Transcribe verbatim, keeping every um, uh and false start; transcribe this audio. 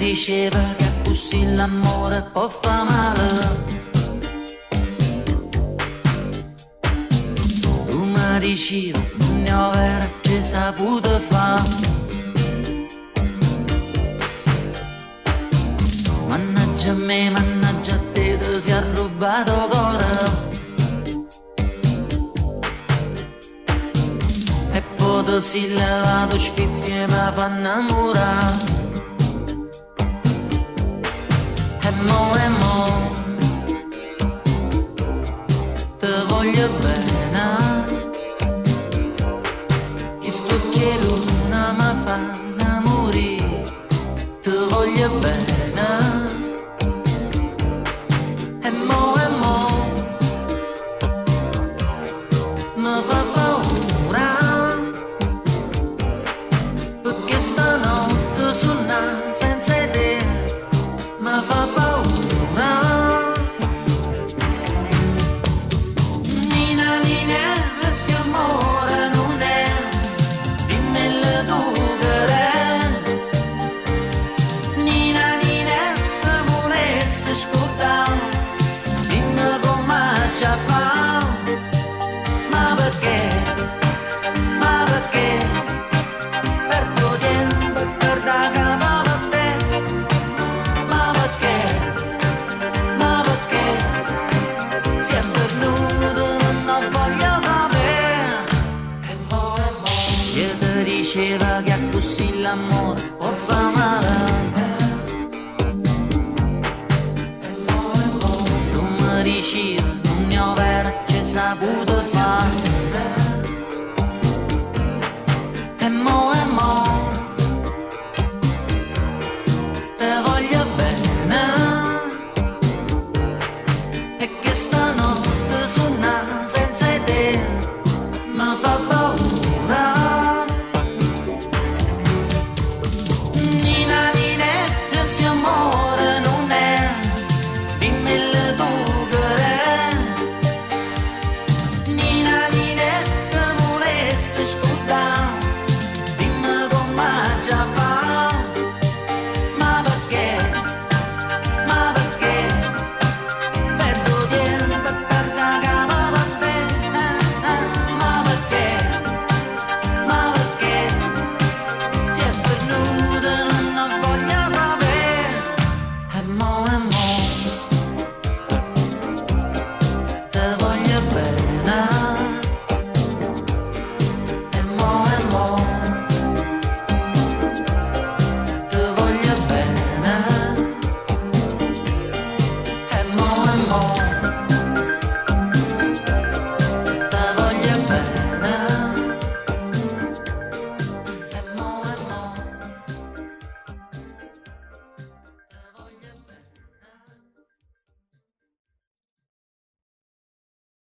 diceva che così l'amore può far male. Tu mi dicevi non ne avere che saputo fare. Mannaggia me, mannaggia a te, ti si è rubato cuore. E poi ti si levato sfizi e mi fa innamorare. E mo e mo te voglio bene, che sto che luna mi fa innamorare. Te voglio bene, e mo e mo mi fa paura, perché stanotte suona senza te mi fa paura. Nina, Nina, questo amore non è, dimmelo tu che è. Nina, Nina, te volessi ascoltare, dimmi come ci fa. Ma perché, ma perché, perdo tempo per da capo per te. Ma perché, ma perché, si è perduto, non voglio sapere. E mo, e mo, io ti diceva che così l'amore può far male. E mo, e mo, tu mi dicevi non ne ho vero che saputo fare. E mo, e mo te voglio bene, e che stanotte suona senza te mi fa paura. Nina, Nina, questo amore non è, dimmelo tu che è. Nina, Nina, te volessi ascoltare,